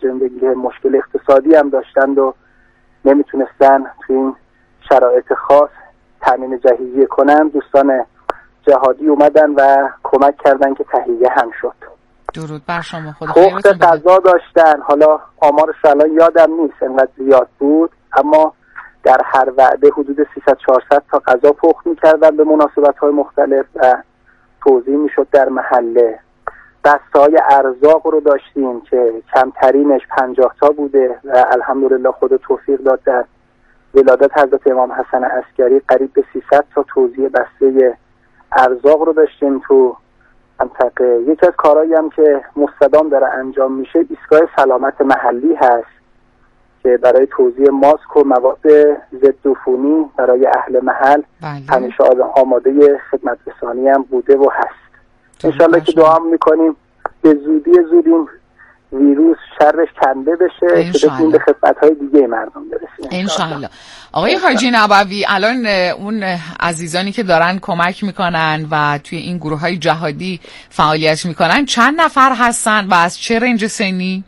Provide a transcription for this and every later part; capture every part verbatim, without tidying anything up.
زندگی مشکل اقتصادی هم داشتند و نمیتونستن توی این شرایط خاص تامین جهیزیه کنن. دوستان جهادی اومدن و کمک کردن که تهیه هم شد. درود بر شما. خدا خیرتون بده. پخت غذا داشتن، حالا آمارش الان یادم نیست انقدر زیاد بود، اما در هر وعده حدود سیصد چهارصد تا غذا پخت می‌کردن به مناسبت‌های مختلف و توزیع می‌شد در محله. دسته‌های ارزاق رو داشتیم که کمترینش پنجاه تا بوده و الحمدلله خدا توفیق داد در ولادت حضرت امام حسن عسکری قریب به سیصد تا توزیع بسته ارزاق رو داشتیم تو منطقه. یکی از کارهایی هم که مستدام داره انجام میشه ایستگاه سلامت محلی هست که برای توزیع ماسک و مواد ضد عفونی برای اهل محل بله. همیشه آماده خدمت رسانی هم بوده و هست. انشالله که دعا میکنیم به زودی زود این ویروس شرش کنده بشه که بتونیم به خدمت‌های دیگه مردم برسیم انشالله. آقای حاجی نبوی، الان اون عزیزانی که دارن کمک میکنن و توی این گروه‌های جهادی فعالیت میکنن چند نفر هستن و از چه رنج سنی؟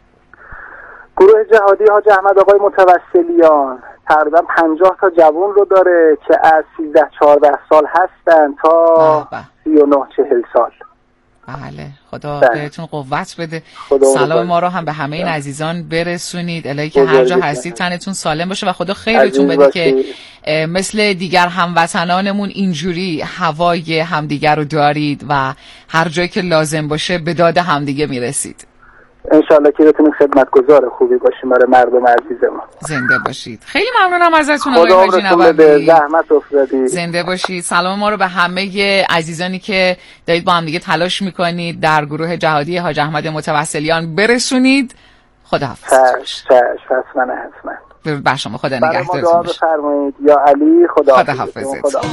گروه جهادی حاج احمد آقای متوسلیان تقریبا پنجاه تا جوان رو داره که از سیزده چهارده سال هستن تا سی و نه چهل سال. بله، خدا بهتون قوت بده. سلام ما رو هم به همه این عزیزان برسونید. الهی که هر جا هستید تنتون سالم باشه و خدا خیرتون بده که مثل دیگر هموطنانمون اینجوری هوای همدیگر رو دارید و هر جایی که لازم باشه به داد همدیگه میرسید. انشالله که بتونیم خدمتگزار خوبی باشیم برای مردم عزیزمون. زنده باشید. خیلی ممنونم ازتون آقای حاجی نبوی. زحمت افتادید. زنده باشید. سلام ما رو به همه عزیزانی که دارید با هم دیگه تلاش میکنید در گروه جهادی حاج احمد متوسلیان برسونید. خداحافظ. چش چش حتما حتما. درود بر شما. خدا نگهدارتون. دعا بفرمایید یا علی. خداحافظ.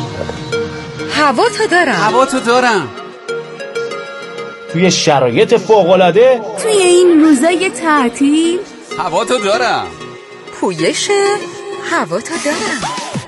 هوا تو دارم. هوا تو دارم. توی شرایط فوق‌العاده، توی این روزای تعطیل هوا تو دارم. پویش هوا تو دارم.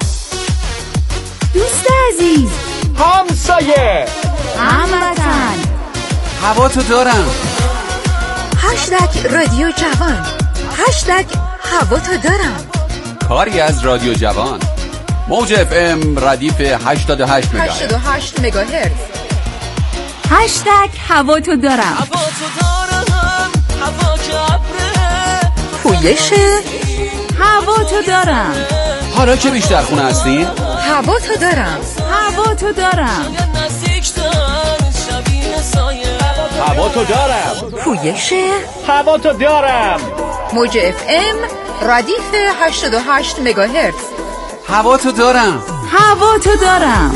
دوست عزیز، همسایه، هموطن، هوا تو دارم. هشتگ رادیو جوان، هشتگ هوا تو دارم. کاری از رادیو جوان، موج اف ام ردیف هشتاد و هشت مگاهرتز. هشتاد و هشت مگاهرتز. هشتگ هوا تو دارم. هوا تو دارم، هوا که ابره. پویش هوا تو دارم. حالا که بیشتر خونه هستین هوا تو دارم. هوا تو دارم. هوا تو دارم. پویش هوا تو دارم. موج اف ام ردیف هشتاد و هشت مگاهرتز. هوا تو دارم. هوا تو دارم.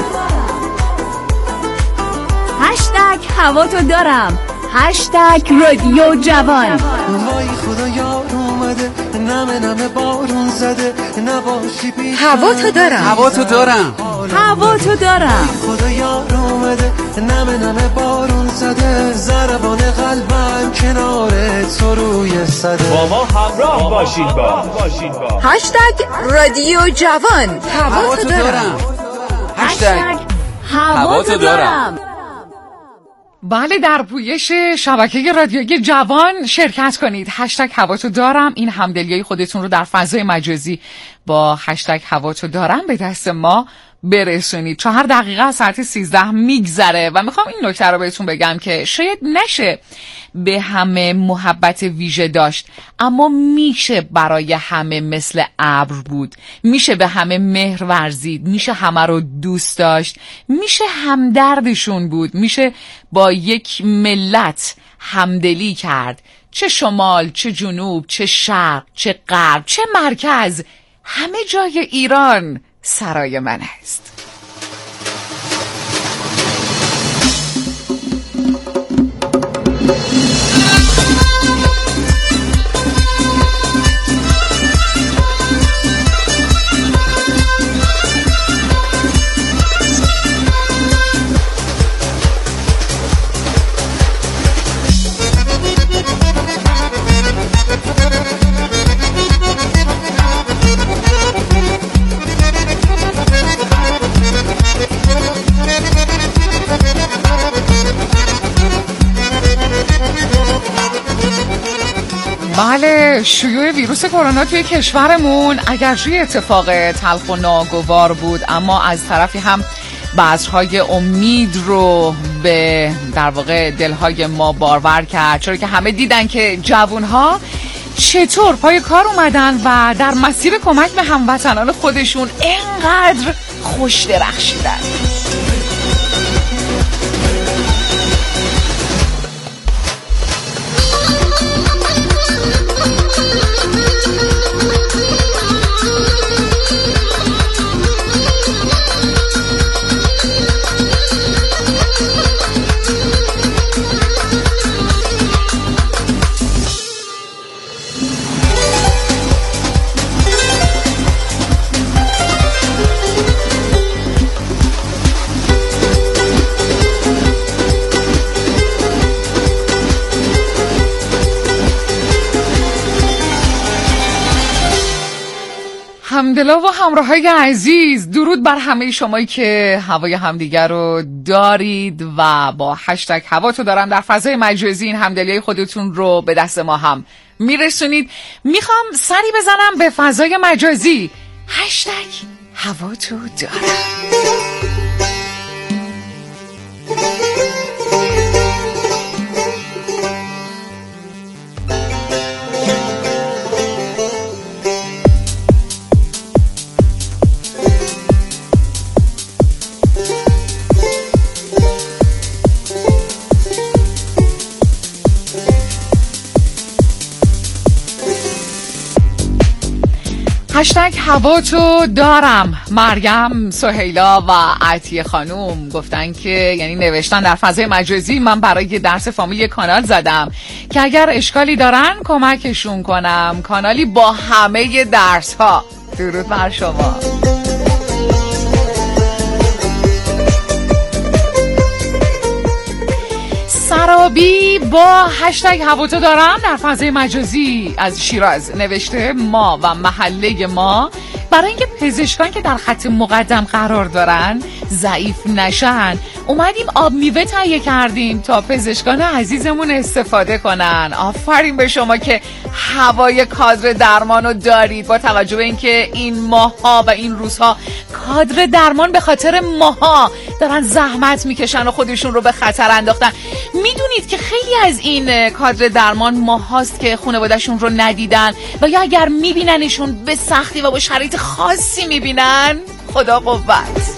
هشتگ هوا تو دارم. هشتگ رادیو جوان. وای خدا یار اومده، نمه نمه بارون زده، نباشی پیش هوا تو دارم. هوا تو دارم. هوا تو دارم. خدا یار اومده، نمه نمه بارون زده، ضربان قلبم کنار تو روی صده. با ما همراه باشید با هشتگ رادیو جوان. هوا تو دارم. هشتگ هوا تو دارم. بله، در پویش شبکه رادیویی جوان شرکت کنید. هشتگ هواتو دارم. این همدلیای خودتون رو در فضای مجازی با هشتگ هواتو دارم به دست ما برسونید. چهار دقیقه از ساعت سیزده میگذره و میخوام این نکته رو بهتون بگم که شاید نشه به همه محبت ویژه داشت، اما میشه برای همه مثل ابر بود، میشه به همه مهر ورزید، میشه همه رو دوست داشت، میشه همدردشون بود، میشه با یک ملت همدلی کرد، چه شمال، چه جنوب، چه شرق، چه غرب، چه مرکز، همه جای ایران سرای من است. شیوع ویروس کرونا توی کشورمون اگرچه اتفاق تلخ و ناگوار بود، اما از طرفی هم بذرهای امید رو به در واقع دلهای ما بارور کرد، چرا که همه دیدن که جوانها چطور پای کار اومدن و در مسیر کمک به هموطنان خودشون اینقدر خوش درخشیدن. همدلا و همراهای عزیز، درود بر همه شمایی که هوای همدیگر رو دارید و با هشتگ هوا تو دارم در فضای مجازی این همدلیای خودتون رو به دست ما هم میرسونید. میخوام سری بزنم به فضای مجازی، هشتگ هوا تو دارم. هشتگ هوا تو دارم. مریم، سهیلا و عطیه خانوم گفتن که یعنی نوشتن در فضای مجازی من برای درس فامیل کانال زدم که اگر اشکالی دارن کمکشون کنم، کانالی با همه درس ها. درود بر شما. سرابی با هشتگ هوا تو دارم در فضای مجازی از شیراز نوشته ما و محله ما برای اینکه پزشکان که در خط مقدم قرار دارن ضعیف نشن اومدیم آب میوه تهیه کردیم تا پزشکان عزیزمون استفاده کنن. آفرین به شما که هوای کادر درمان رو دارید، با توجه به اینکه این ماها و این روزها کادر درمان به خاطر ماها دارن زحمت میکشن و خودشون رو به خطر انداختن. میدونید که خیلی از این کادر درمان ماهاست که خانواده‌شون رو ندیدن و یا اگر میبیننشون به سختی و با شرایط خاصی میبینن. خدا قوت.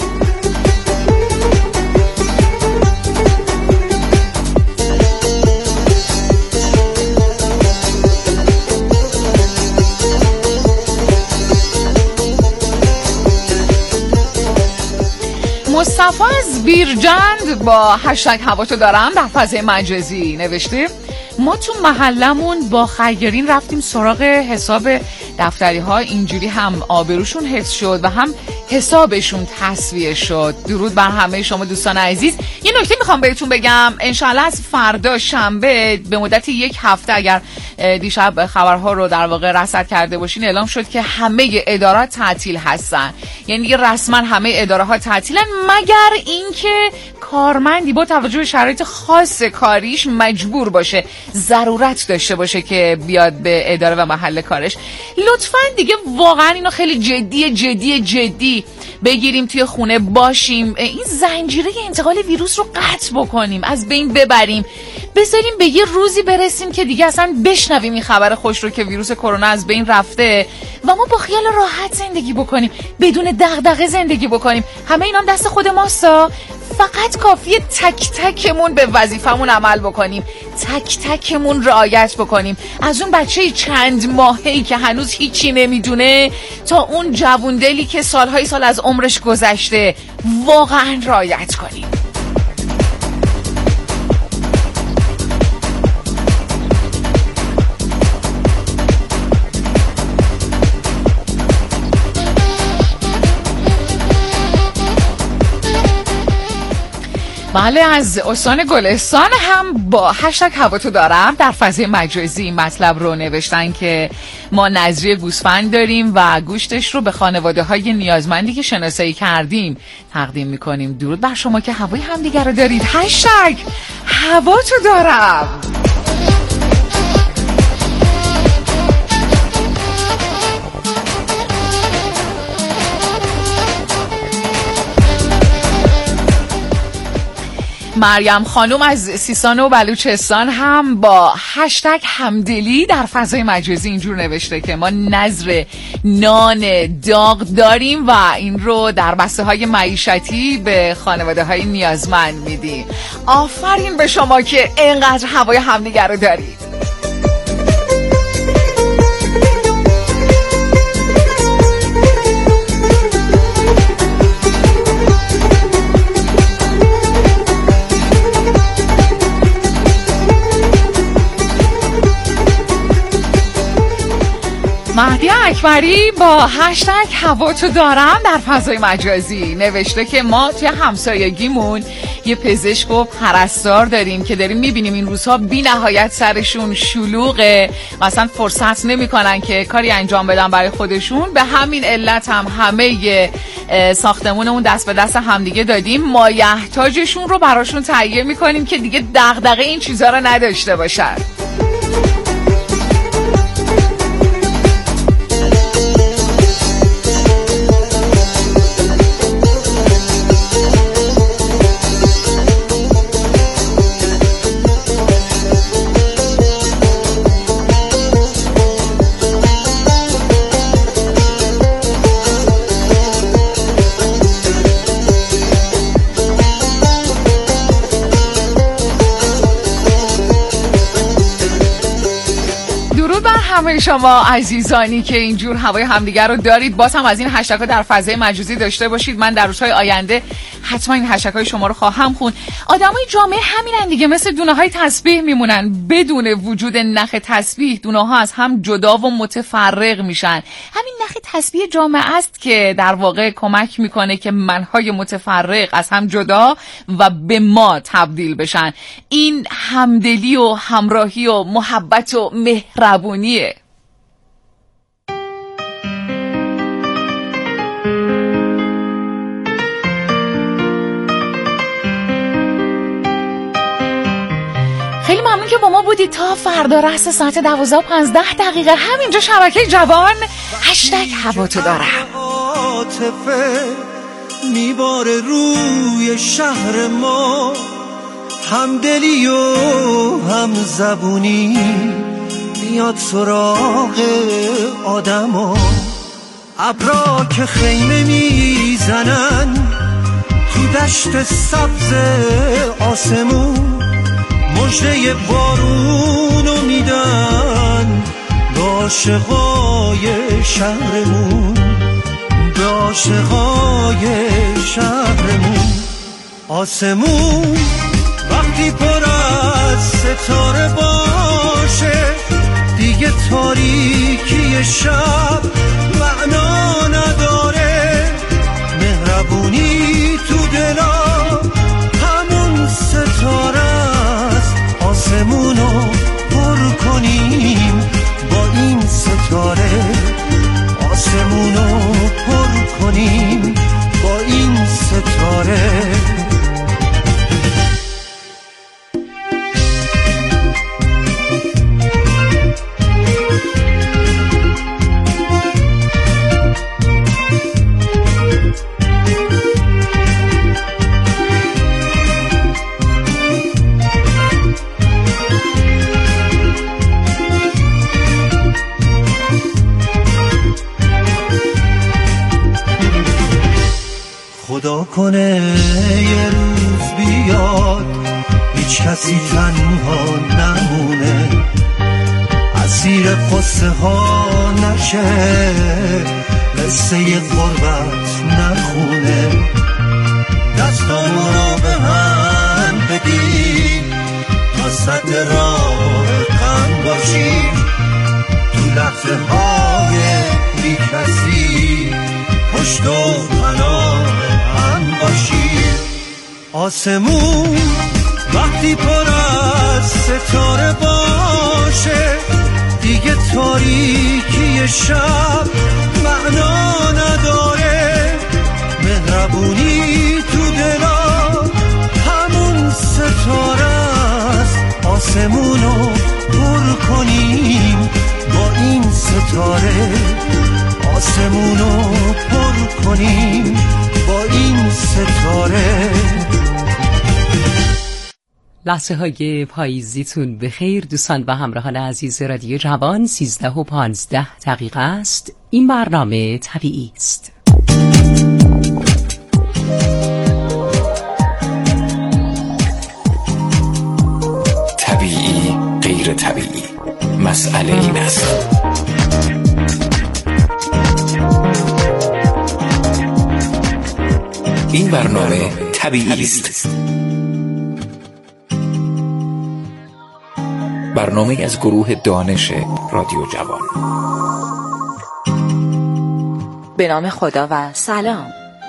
مصطفی از بیرجند با هشتگ هوا تو دارم در فضای مجازی نوشته ما تو محلمون با خیرین رفتیم سراغ حساب دفتری ها، اینجوری هم آبروشون حفظ شد و هم حسابشون تصفیه شد. درود بر همه شما دوستان عزیز. یه نکته میخوام بهتون بگم، انشالله از فردا شنبه به مدت یک هفته، اگر دیشب خبرها رو در واقع رصد کرده باشین، اعلام شد که همه ادارات تعطیل هستن. یعنی دیگه رسما همه اداره ها تعطیلن مگر اینکه کارمندی با توجه به شرایط خاص کاریش مجبور باشه، ضرورت داشته باشه که بیاد به اداره و محل کارش. لطفاً دیگه واقعا اینو خیلی جدی جدی جدی بگیریم، توی خونه باشیم، این زنجیره انتقال ویروس رو قطع بکنیم، از بین ببریم، بذاریم به یه روزی برسیم که دیگه اصلا بشنویم این خبر خوش رو که ویروس کرونا از بین رفته و ما با خیال راحت زندگی بکنیم، بدون دغدغه زندگی بکنیم. همه اینا دست خود ماستا، فقط کافیه تک تکمون به وظیفمون عمل بکنیم، تک تکمون رعایت بکنیم. از اون بچه چند ماهه‌ای که هنوز هیچی نمیدونه تا اون جووندلی که سالهای سال از عمرش گذشته، واقعا رعایت کنیم. بله، از استان گلستان هم با هشتگ هوا تو دارم در فضای مجازی مطلب رو نوشتن که ما نظریه گوسفند داریم و گوشتش رو به خانواده های نیازمندی که شناسایی کردیم تقدیم میکنیم. درود بر شما که هوای همدیگر رو دارید. هشتگ هوا تو دارم. مریم خانم از سیستان و بلوچستان هم با هشتگ همدلی در فضای مجازی اینجور نوشته که ما نظر نان داغ داریم و این رو در بسته های معیشتی به خانواده های نیازمند میدیم. آفرین به شما که اینقدر هوای همدیگر رو دارید. مهدی اکبری با هشتگ هوا تو دارم در فضای مجازی نوشته که ما توی همسایگیمون یه پزشک و پرستار داریم که داریم میبینیم این روزها بی نهایت سرشون شلوغه، مثلا فرصت نمیکنن که کاری انجام بدن برای خودشون. به همین علت هم همه ساختمونمون دست به دست همدیگه دادیم، مایحتاجشون رو براشون تهیه میکنیم که دیگه دغدغه این چیزا رو نداشته باشن. همه شما عزیزانی که اینجور هوای همدیگر رو دارید، باز هم از این هشتگ ها در فضای مجازی داشته باشید. من در روزهای آینده حتما این هشتگ های شما رو خواهم خوند. آدمای جامعه همینن دیگه، مثل دونه های تسبیح میمونن. بدون وجود نخ تسبیح دونه ها از هم جدا و متفرق میشن. همین نخ تسبیح جامعه است که در واقع کمک میکنه که منهای متفرق از هم جدا و به ما تبدیل بشن. این همدلی و همراهی و محبت و مهربونیه. خیلی ممنون که با ما بودید تا فردا رأس ساعت دوازده و پانزده دقیقه همینجا شبکه جوان هشتگ هوا تو دارم. عاطفه میباره روی شهر ما، همدلی و هم زبونی میاد سراغ آدما. ابرا که خیمه میزنن تو دشت سبز آسمون، مژده بارونو میدن به عاشقای شهرمون، به عاشقای شهرمون. آسمون وقتی پر از ستاره باشه، دیگه تاریکی شب معنا نداره. مهربونی تو دلا همون ستاره است، آسمونو پر کنیم با این ستاره، آسمونو پر کنیم با این ستاره. خدا کنه یه روز بیاد هیچ کسی تنها نمونه، اسیر قصه ها نشه، قصه غربت نخونه. دستامونو به هم بدی تا سد راه غم باشی، تو لحظه های بی کسی پشت و پناه هم باشی. آسمون وقتی پر از ستاره باشه، دیگه تاریکی شب معنا نداره. مهربونی تو دلا همون ستاره است، آسمونو پر کنیم با این ستاره، آسمونو پر کنیم با این ستاره. لحظه های پاییزیتون بخیر دوستان و همراهان عزیز رادیو جوان. سیزده و پانزده دقیقه است. این برنامه طبیعی است. طبیعی غیر طبیعی، مسئله این است. این برنامه طبیعی است. برنامه از گروه دانش رادیو جوان. به نام خدا و سلام.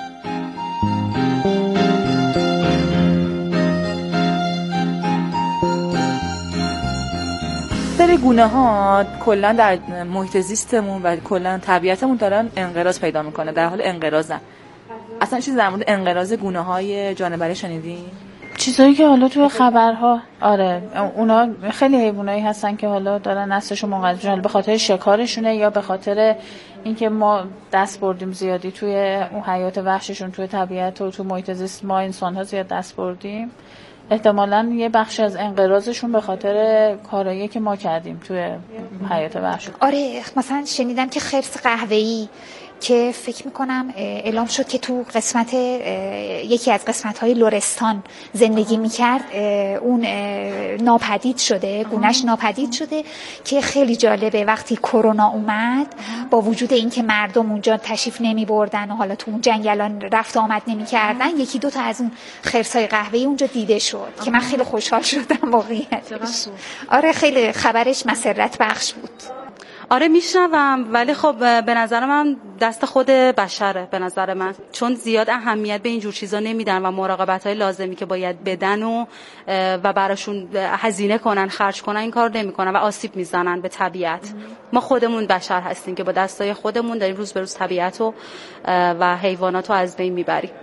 سری گونه ها کلا در محیط زیستمون و کلا طبیعتمون دارن انقراض پیدا میکنه، در حال انقراضن. اصلا چیزی در مورد انقراض گونه های جانوری شنیدین؟ چیزایی که حالا توی خبرها، آره اونا خیلی حیوانایی هستن که حالا دارن نسلشون منقرض میشه، به خاطر شکارشونه یا به خاطر اینکه ما دست بردیم زیادی توی اون حیات وحششون توی طبیعت و تو محیط زیست، ما انسان‌ها زیاد دست بردیم. احتمالاً یه بخشی از انقراضشون به خاطر کارایی که ما کردیم توی حیات وحش. آره مثلا شنیدم که خرس قهوه‌ای که فکر میکنم اعلام شد که تو قسمت یکی از قسمت‌های لرستان زندگی میکرد، اون ناپدید شده، گونه‌اش ناپدید شده که خیلی جالبه. وقتی کرونا اومد با وجود اینکه مردم اونجا تشریف نمیبردن و حالا تو اون جنگلان رفت آمد نمیکردن، یکی دو تا از اون خرسای قهوه‌ای اونجا دیده شد که من خیلی خوشحال شدم واقعیتش. آره خیلی خبرش مسرت بخش بود. آره میشنوم، ولی خب به نظر من دست خود بشره، به نظر من، چون زیاد اهمیت به اینجور چیزا نمیدن و مراقبت‌های لازمی که باید بدن و و براشون هزینه کنن، خرج کنن، این کار نمیکنن و آسیب میزنن به طبیعت. ما خودمون بشر هستیم که با دستای خودمون داریم روز به روز طبیعت و و حیوانات رو از بین میبریم.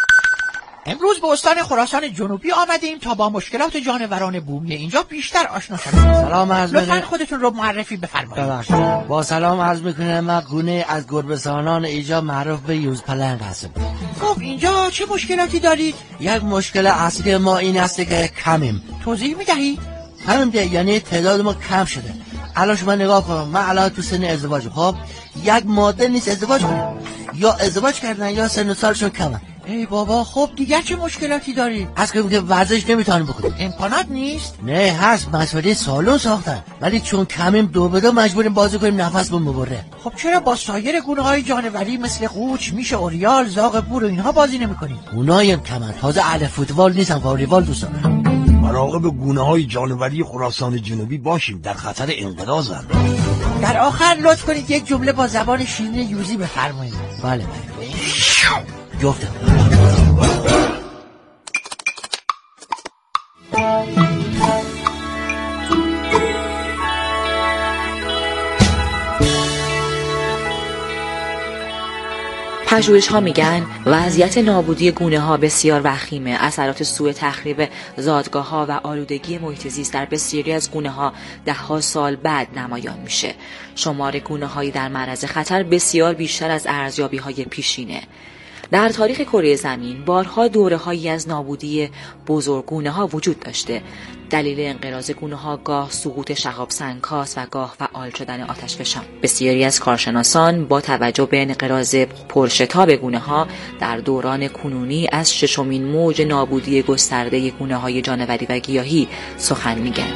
امروز به استان خراسان جنوبی آمدیم تا با مشکلات جانوران بومی اینجا بیشتر آشنا شویم. سلام عرض می‌کنم. لطفاً خودتون رو معرفی بفرمایید. با سلام عرض می‌کنم، من گونه از گربه‌سانان اینجا معروف به یوز پلنگ هستم. خب اینجا چه مشکلاتی دارید؟ یک مشکل اصلی ما این است که کمیم. توضیح می‌دهید؟ همین ده، یعنی تعداد ما کم شده. الان شما نگاه کن، من الان تو سن ازدواج، خب یک ماده نیست ازدواج کنم، یا ازدواج کردن یا سن و سالشون کمه. ای بابا، خب دیگر چه مشکلاتی دارید؟ هست که ورزش نمیتونیم بکنیم. امکانات نیست؟ نه هست، مسئله سالن ساختن، ولی چون کمیم دو به دو مجبوریم بازی کنیم، نفس بون ببره. خب چرا با سایر گونه‌های جانوری مثل قوچ، میش، اوریال، زاغ بور و اینها بازی نمی‌کنید؟ اونایی هم کمن، تازه اهل فوتبال نیستن، والیبال دوست دارن. مراقب گونه‌های جانوری خراسان جنوبی باشیم، در خطر انقراضن. در آخر لطف کنید یک جمله با زبان شیرین یوزی بفرمایید. بله بله. جفتم. پژوهش‌ها میگن وضعیت نابودی گونه‌ها بسیار وخیمه. اثرات سوء تخریب زادگاه‌ها و آلودگی محیط زیست در بسیاری از گونه‌ها ده‌ها سال بعد نمایان میشه. شمار گونه‌هایی در معرض خطر بسیار بیشتر از ارزیابی‌های پیشینه. در تاریخ کره زمین بارها دوره‌هایی از نابودی بزرگگونه‌ها وجود داشته. دلیل انقراض گونه‌ها گاه سقوط شهاب سنگ‌هاست و گاه فعال شدن آتشفشان. بسیاری از کارشناسان با توجه به انقراض پرشتاب گونه‌ها در دوران کنونی از ششمین موج نابودی گسترده گونه‌های جانوری و گیاهی سخن می‌گن.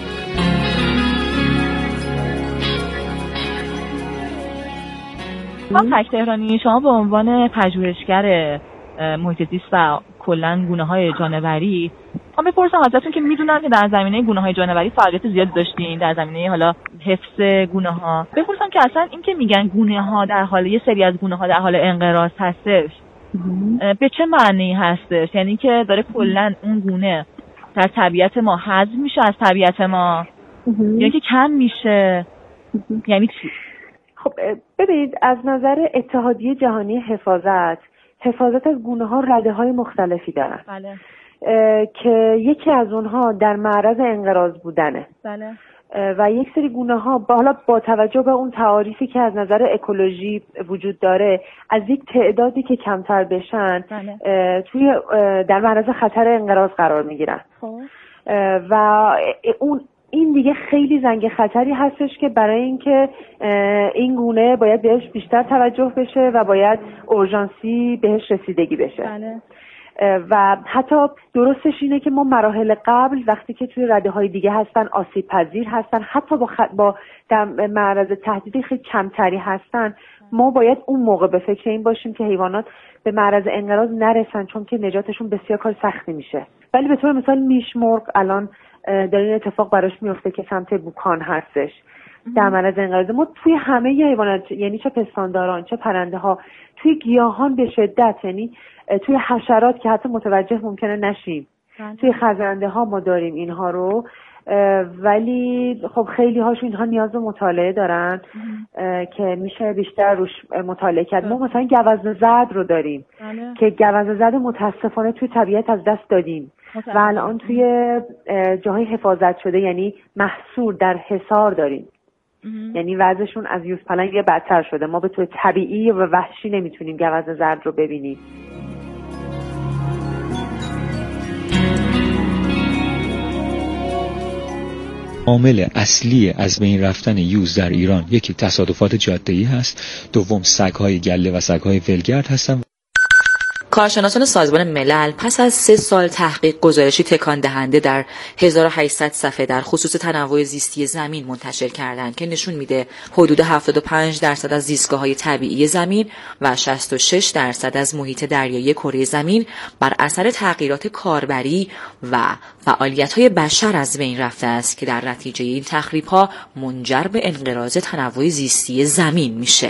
خانم تک تهرانی، شما به عنوان پژوهشگر محیط زیست و کلاً گونه‌های جانوری، من بپرسم ازتون که میدونم که در زمینه گونه‌های جانوری فعالیت زیادی داشتین، در زمینه حالا حفظ گونه‌ها، بپرسم که اصلا این که میگن گونه‌ها در حال، یه سری از گونه‌ها در حال انقراض هستش، به چه معنی هستش؟ یعنی که داره کلاً اون گونه در طبیعت ما حذف میشه از طبیعت ما، یعنی که کم میشه، یعنی چی؟ خب ببینید، از نظر اتحادیه جهانی حفاظت، حفاظت از گونه‌ها رده‌های مختلفی دارن. بله. که یکی از اونها در معرض انقراض بودنه. بله. و یک سری گونه‌ها حالا با توجه به اون تعاریفی که از نظر اکولوژی وجود داره، از یک تعدادی که کمتر بشن، بله. توی در معرض خطر انقراض قرار میگیرن. خب و اون این دیگه خیلی زنگ خطری هستش که برای اینکه این گونه باید بهش بیشتر توجه بشه و باید اورژانسی بهش رسیدگی بشه. بله. و حتی درستش اینه که ما مراحل قبل وقتی که توی رده های دیگه هستن آسیب پذیر هستن، حتی با, خ... با در معرض تهدید خیلی کمتری هستن، ما باید اون موقع به فکر این باشیم که حیوانات به معرض انقراض نرسن، چون که نجاتشون بسیار کار سختی میشه. ولی به طور مثال میش مرغ الان در این اتفاق براش میفته که سمت بوکان هستش در معرض انقراض. ما توی همه حیوانات، یعنی چه پستانداران چه پرنده ها، توی گیاهان به شدت، یعنی توی حشرات که حتی متوجه ممکنه نشیم، توی خزنده ها ما داریم اینها رو، ولی خب خیلی هاشون اینها نیاز به مطالعه دارن که میشه بیشتر روش مطالعه کرد. ما مثلا گوزن زرد رو داریم بله. که گوزن زرد متاسفانه توی طبیعت از دست دادیم و الان توی جاهای حفاظت شده، یعنی محصور در حصار داریم. یعنی وضعشون از یوز پلنگ یه بدتر شده. ما به طور طبیعی و وحشی نمیتونیم گوزن زرد رو ببینیم. عامل اصلی از بین رفتن یوز در ایران یکی تصادفات جاده‌ای هست، دوم سگ‌های گله و سگ‌های ولگرد هستن. کارشناسان سازمان ملل پس از سه سال تحقیق گزارشی تکان دهنده در هزار و هشتصد صفحه در خصوص تنوع زیستی زمین منتشر کردند که نشون میده حدود هفتاد و پنج درصد از زیستگاه‌های طبیعی زمین و شصت و شش درصد از محیط دریایی کره زمین بر اثر تغییرات کاربری و فعالیت‌های بشر از بین رفته است که در نتیجه این تخریب‌ها منجر به انقراض تنوع زیستی زمین میشه.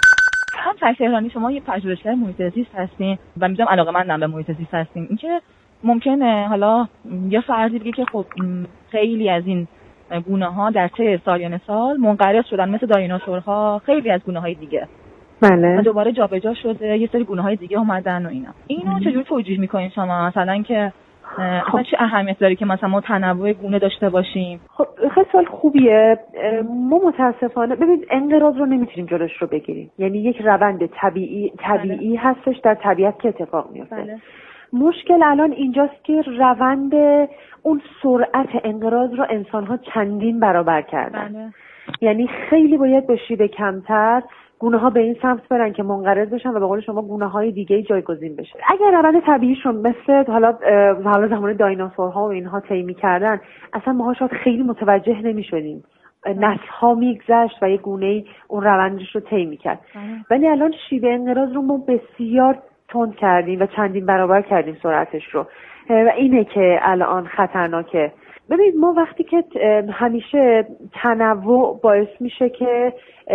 هم تهرانی شما یه پژوهشگر محیط زیست هستین و میدونم علاقه‌مندم به محیط زیست هستین، اینکه ممکنه حالا یه فردی بگه که خب خیلی از این گونه‌ها در طی سالیان سال منقرض شدن، مثل دایناسورها، خیلی از گونه‌های دیگه. بله. و دوباره جابجا شده، یه سری گونه‌های دیگه اومدن و اینا. اینو چجوری توجیه می‌کنین شما؟ مثلا که خب چه اهمیت داره که مثلا ما تنوع گونه داشته باشیم؟ خب خیلی سوال خوبیه. ما متاسفانه ببینید انقراض رو نمیتونیم جلوش رو بگیریم، یعنی یک روند طبیعی طبیعی بله. هستش در طبیعت که اتفاق میفته. بله. مشکل الان اینجاست که روند اون سرعت انقراض رو انسان‌ها چندین برابر کردن. بله. یعنی خیلی باید با شیوه کمتر گونه ها به این سمت برن که منقرض بشن و به قول شما گونه های دیگه جایگزین بشه. اگر روند طبیعیشون مثل حالا حالا زمان دایناسورها و اینها طی می‌کردن، اصلا ما شاید خیلی متوجه نمی‌شدیم. نسل‌ها می‌گذشت و یه گونه‌ای اون روندش رو طی می‌کرد. ولی الان شیوه انقراض رو ما بسیار تند کردیم و چندین برابر کردیم سرعتش رو و اینه که الان خطرناکه. ببینید ما وقتی که همیشه تنوع باعث میشه که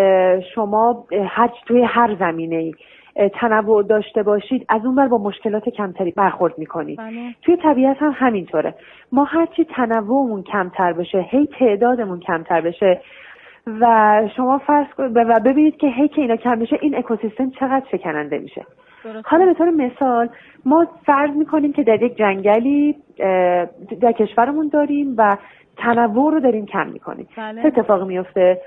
شما هر توی هر زمینه‌ای تنوع داشته باشید، از اون بر با مشکلات کمتری برخورد میکنید. بله. توی طبیعت هم همینطوره. ما هرچی تنوعمون کمتر بشه، هی تعدادمون کمتر بشه و شما فرض کنید و ببینید که هی که اینا کم بشه این اکوسیستم چقدر شکننده میشه. حالا به طور مثال ما فرض میکنیم که در یک جنگلی در کشورمون داریم و تنوع رو داریم کم میکنیم. بله. چه اتفاقی میفته؟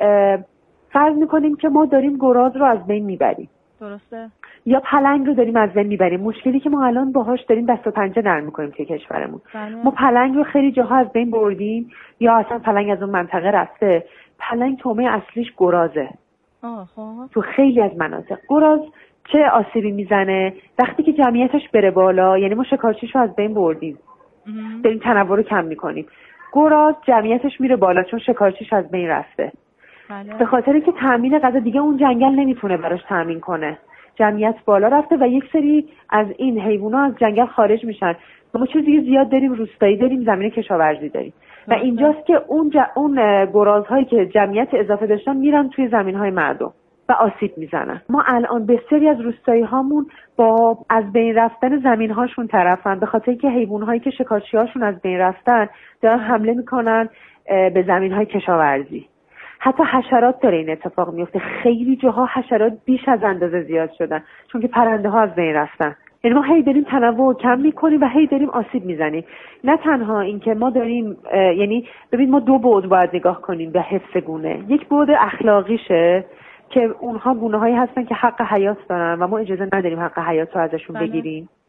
فرض میکنیم که ما داریم گراز رو از بین میبریم. درسته. یا پلنگ رو داریم از بین میبریم. مشکلی که ما الان باهاش داریم دست و پنجه نرم میکنیم توی کشورمون. بله. ما پلنگ رو خیلی جاها از بین بردیم یا اصلا پلنگ از اون منطقه رفته. پلنگ تومه اصلیش گرازه. آه خب. تو خیلی از مناطق گراز چه آسیبی میزنه؟ وقتی که جمعیتش بره بالا، یعنی ما شکارچیش رو از بین بردیم، داریم تنوع رو کم میکنیم. گراز جمعیتش میره بالا چون شکارچیش از بین رفته. بله. به خاطر که تامین غذا دیگه اون جنگل نمیتونه براش تامین کنه، جمعیت بالا رفته و یک سری از این حیوونا از جنگل خارج میشن. ما چیز دیگه زیاد داریم، روستایی داریم، زمین کشاورزی داریم. و اینجاست که اون ج... اون گرازهایی که جمعیت اضافه داشتن میرن توی زمینهای مردم و آسیب میزنن. ما الان بسیاری از روستایی هامون با از بین رفتن زمین هاشون طرفن، به خاطر اینکه حیوان هایی که شکارچی هاشون از بین رفتن دارن حمله میکنن به زمین های کشاورزی. حتی حشرات داره این اتفاق میفته. خیلی جاها حشرات بیش از اندازه زیاد شدن چون که پرنده ها از بین رفتن. یعنی ما هی داریم تنوع کم میکنیم و هی داریم آسیب میزنیم. نه تنها این که ما داریم، یعنی ببین ما دو بعد باید نگاه کنیم به حفظ گونه. یک بعد اخلاقیشه که اونها گونه هایی هستن که حق حیات دارن و ما اجازه نداریم حق حیات رو ازشون بگیریم.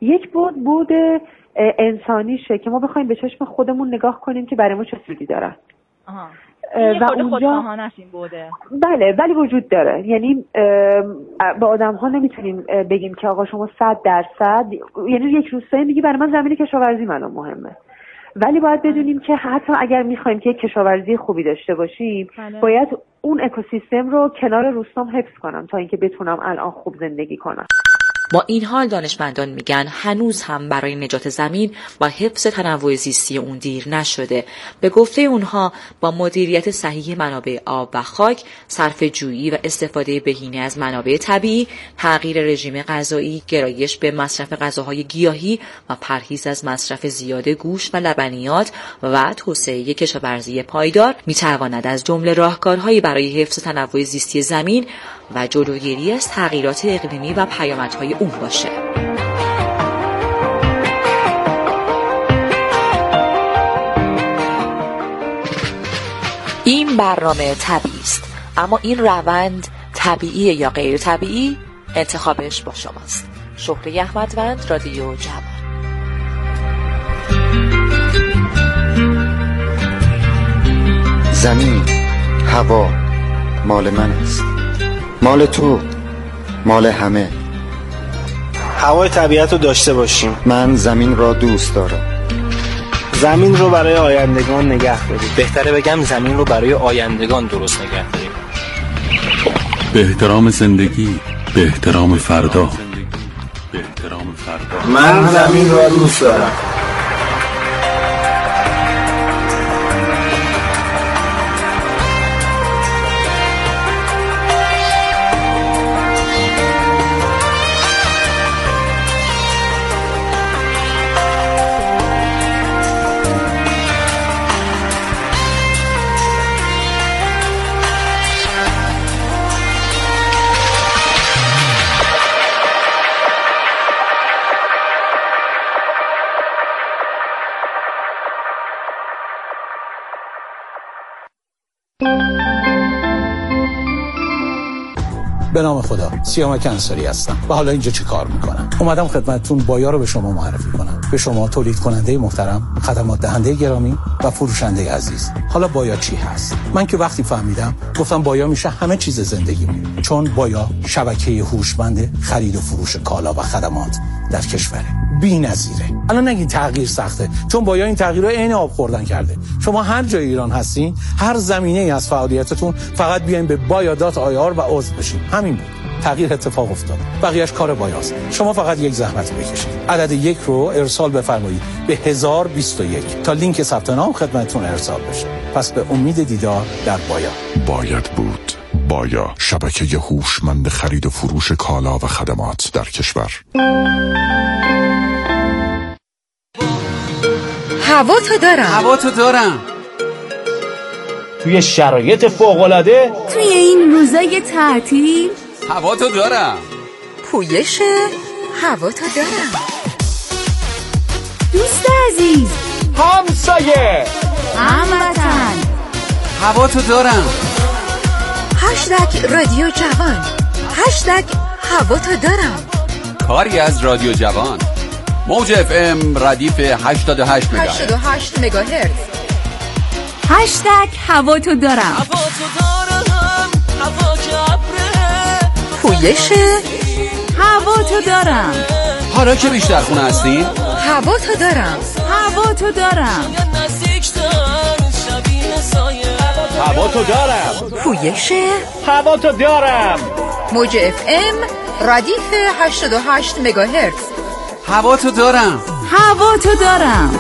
یک بود بود انسانیشه که ما بخوایم به چشم خودمون نگاه کنیم که برای ما چه سودی داره. آها. و اونجا خودخواهانه است این بوده. بله ولی وجود داره. یعنی به آدم ها نمیتونیم بگیم که آقا شما صد درصد، یعنی یک روستایی میگی برای من زمین کشاورزی من مهمه، ولی باید بدونیم که حتی اگر میخوایم که یک کشاورزی خوبی داشته باشیم بله. باید اون اکوسیستم رو کنار روستام حفظ کنم تا اینکه بتونم الان خوب زندگی کنم. با این حال دانشمندان میگن هنوز هم برای نجات زمین و حفظ تنوع زیستی اون دیر نشده. به گفته اونها با مدیریت صحیح منابع آب و خاک، صرفه‌جویی و استفاده بهینه از منابع طبیعی، تغییر رژیم غذایی، گرایش به مصرف غذاهای گیاهی و پرهیز از مصرف زیاد گوشت و لبنیات و توسعه کشاورزی پایدار میتواند از جمله راهکارهایی برای حفظ تنوع زیستی زمین و جلوگیری از تغییرات اقلیمی و پیامدهای اون باشه. این برنامه طبیعی است، اما این روند طبیعی یا غیر طبیعی انتخابش با شماست. شهره احمدوند، رادیو جوان. زمین، هوا مال من است، مال تو، مال همه. هوای طبیعت رو داشته باشیم. من زمین را دوست دارم. زمین رو برای آیندگان نگه داریم. بهتره بگم زمین رو برای آیندگان درست نگه داریم. به احترام زندگی، به احترام فردا. به احترام فردا. من زمین را دوست دارم. به نام خدا، سیامک انصاری هستم و حالا اینجا چی کار میکنم؟ اومدم خدمتتون بایا رو به شما معرفی کنم. به شما تولید کننده محترم، خدمات دهنده گرامی و فروشنده عزیز. حالا بایا چی هست؟ من که وقتی فهمیدم گفتم بایا میشه همه چیز زندگیمون، چون بایا شبکه هوشمند خرید و فروش کالا و خدمات در کشوره. بی‌نظیره. الان نگین تغییر سخته، چون بایا این تغییرها عین آب خوردن کرده. شما هر جای ایران هستین، هر زمینه‌ای از فعالیتتون، فقط بیاین به بایا دات آی آر و عضو بشین. همین بود. تغییر اتفاق افتاد. بقیه‌اش کار بایاست. شما فقط یک زحمت بکشید. عدد یک رو ارسال بفرمایید به هزار و بیست و یک تا لینک ثبت نام خدمتتون ارسال بشه. پس به امید دیدار در بایا. باید بود. بایا، شبکه هوشمند خرید و فروش کالا و خدمات در کشور. هوا تو دارم. هوا تو دارم. توی شرایط فوق‌العاده، توی این روزای تعطیل، هوا تو دارم. پویش هوا تو دارم. دوست عزیز، همسایه، هموطن، هوا تو دارم. هشتگ رادیو جوان، هشتگ هوا تو دارم. کاری از رادیو جوان. موج اف ام ردیف هشتاد و هشت مگاهرتز. هشتاد و هشت مگاهرتز. هشتگ هوا تو دارم. هوا تو دارم، هوا که ابره. پویش هوا تو دارم. حالا که بیشتر خونه هستین؟ هوا تو دارم. هوا تو دارم. هوا تو دارم. پویش هوا تو دارم. موج اف ام ردیف هشتاد و هشت مگاهرتز. هوا تو دارم. هوا تو دارم.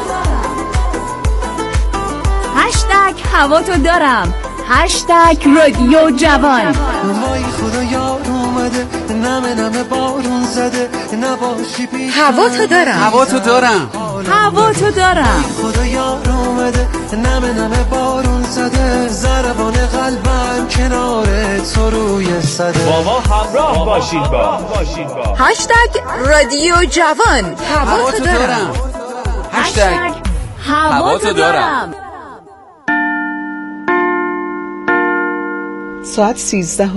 هشتگ هوا تو دارم. هشتگ رادیو جوان. وای خدا یار اومده، نمه نمه بارون زده، نباشی پیش هوا تو دارم. هوا تو دارم. هوا تو دارم. خدا یار اومده، نمه نمه بارون زده، ضربان قلبم کنار تو روی صده. بابا همراه باشید با هشتگ رادیو جوان. هوا تو دارم. هشتگ هوا تو دارم. ساعت سیزده